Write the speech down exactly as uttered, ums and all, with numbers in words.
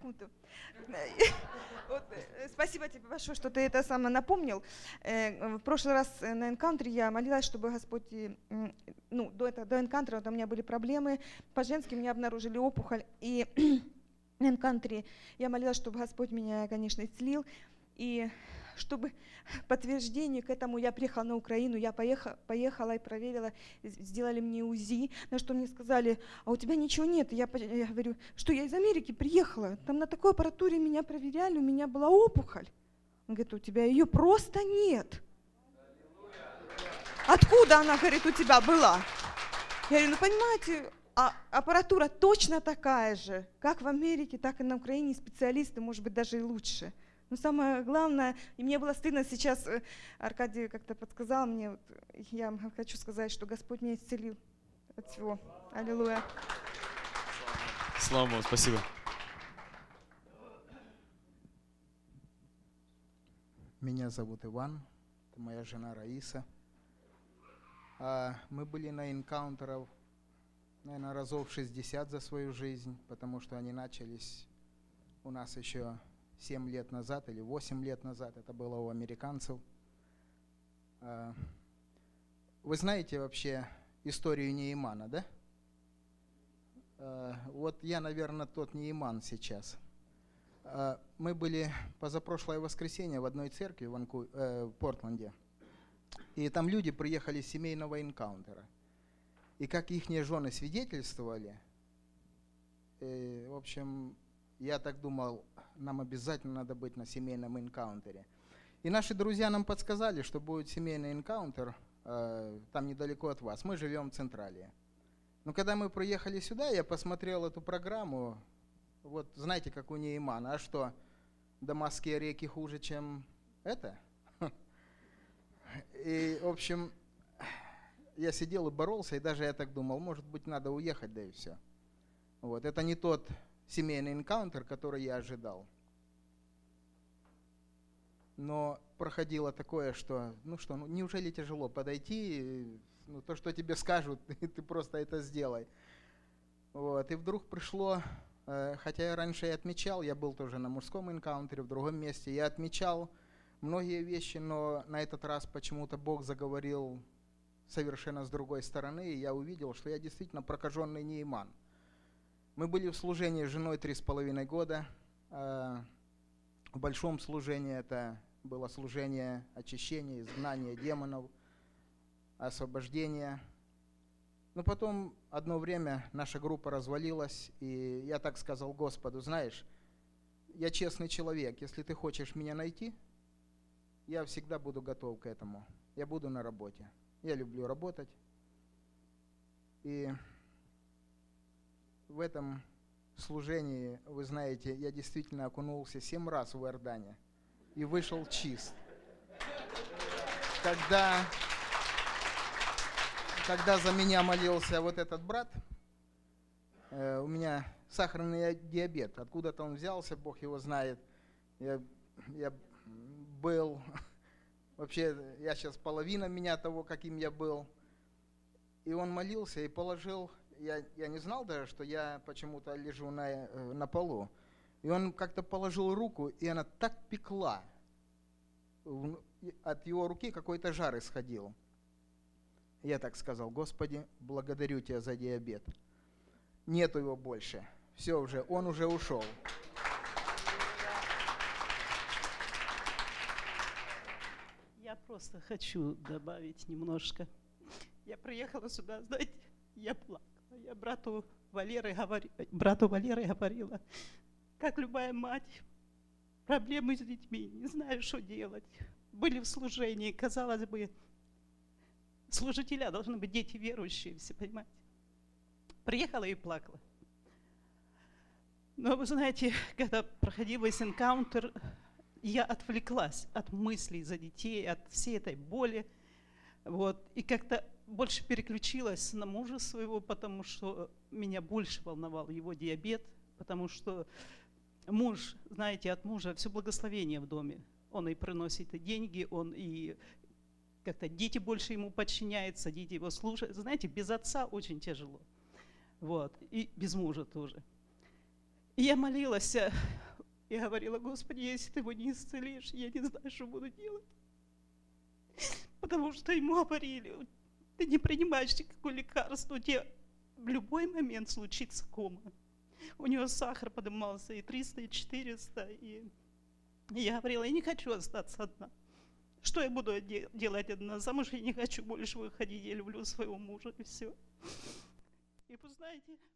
секунду. Вот, спасибо тебе большое, что ты это самое напомнил. В прошлый раз на энкаунтере я молилась, чтобы Господь, ну, до этого, до энкаунтера вот у меня были проблемы по-женски, меня обнаружили опухоль, и на энкаунтере я молилась, чтобы Господь меня, конечно, исцелил, и чтобы подтверждение к этому я приехала на Украину, я поехала, поехала и проверила, сделали мне УЗИ, на что мне сказали, а у тебя ничего нет. Я, я говорю, что я из Америки приехала, там на такой аппаратуре меня проверяли, у меня была опухоль. Он говорит, у тебя ее просто нет. Откуда она, говорит, у тебя была? Я говорю, ну понимаете, а аппаратура точно такая же, как в Америке, так и на Украине, специалисты, может быть, даже и лучше. Но самое главное, и мне было стыдно сейчас, Аркадий как-то подсказал мне, вот, я хочу сказать, что Господь меня исцелил от всего. Аллилуйя. Слава Богу, спасибо. Меня зовут Иван, это моя жена Раиса. Мы были на энкаунтерах, наверное, разов шестьдесят за свою жизнь, потому что они начались у нас еще семь лет назад или восемь лет назад, это было у американцев. Вы знаете вообще историю Неимана, да? Вот я, наверное, тот Неиман сейчас. Мы были позапрошлое воскресенье в одной церкви в, Анку... э, в Портленде, и там люди приехали с семейного энкаунтера. И как их жены свидетельствовали, э, в общем, я так думал, нам обязательно надо быть на семейном энкаунтере. И наши друзья нам подсказали, что будет семейный энкаунтер э, там недалеко от вас. Мы живем в Централии. Но когда мы приехали сюда, я посмотрел эту программу. Вот знаете, как у Неимана. А что, дамасские реки хуже, чем это? И, в общем, я сидел и боролся, и даже я так думал, может быть, надо уехать, да и все. Вот. Это не тот семейный энкаунтер, который я ожидал. Но проходило такое, что, ну что, ну неужели тяжело подойти, ну то, что тебе скажут, ты просто это сделай. Вот. И вдруг пришло, хотя я раньше и отмечал, я был тоже на мужском энкаунтере в другом месте, я отмечал многие вещи, но на этот раз почему-то Бог заговорил совершенно с другой стороны, и я увидел, что я действительно прокаженный Неиман. Мы были в служении с женой три с половиной года. В большом служении это было служение очищения, изгнания демонов, освобождения. Но потом одно время наша группа развалилась, и я так сказал Господу, знаешь, я честный человек, если ты хочешь меня найти, я всегда буду готов к этому. Я буду на работе. Я люблю работать. И в этом служении, вы знаете, я действительно окунулся семь раз в Иордане и вышел чист. Когда, когда за меня молился вот этот брат, э, у меня сахарный диабет. Откуда-то он взялся, Бог его знает. Я, я был, вообще, я сейчас половина меня того, каким я был. И он молился и положил... Я, я не знал даже, что я почему-то лежу на, на полу. И он как-то положил руку, и она так пекла. От его руки какой-то жар исходил. Я так сказал, Господи, благодарю Тебя за диабет. Нету его больше. Все уже, он уже ушел. Я просто хочу добавить немножко. Я приехала сюда, знаете, я плакала. Я брату Валеры, говори, брату Валеры говорила, как любая мать, проблемы с детьми, не знаю, что делать. Были в служении, казалось бы, служителя должны быть дети верующие, все понимаете. Приехала и плакала. Но вы знаете, когда проходил весь энкаунтер, я отвлеклась от мыслей за детей, от всей этой боли. Вот, и как-то больше переключилась на мужа своего, потому что меня больше волновал его диабет, потому что муж, знаете, от мужа все благословение в доме. Он и приносит и деньги, он и как-то дети больше ему подчиняются, дети его слушают. Знаете, без отца очень тяжело. Вот, и без мужа тоже. И я молилась э, и говорила: Господи, если ты его не исцелишь, я не знаю, что буду делать. Потому что ему говорили: ты не принимаешь никакое лекарство, у тебя в любой момент случится кома. У него сахар поднимался и триста, и четыреста. И я говорила: я не хочу остаться одна. Что я буду де- делать одна? Замуж я не хочу больше выходить, я люблю своего мужа, и все. И вы знаете,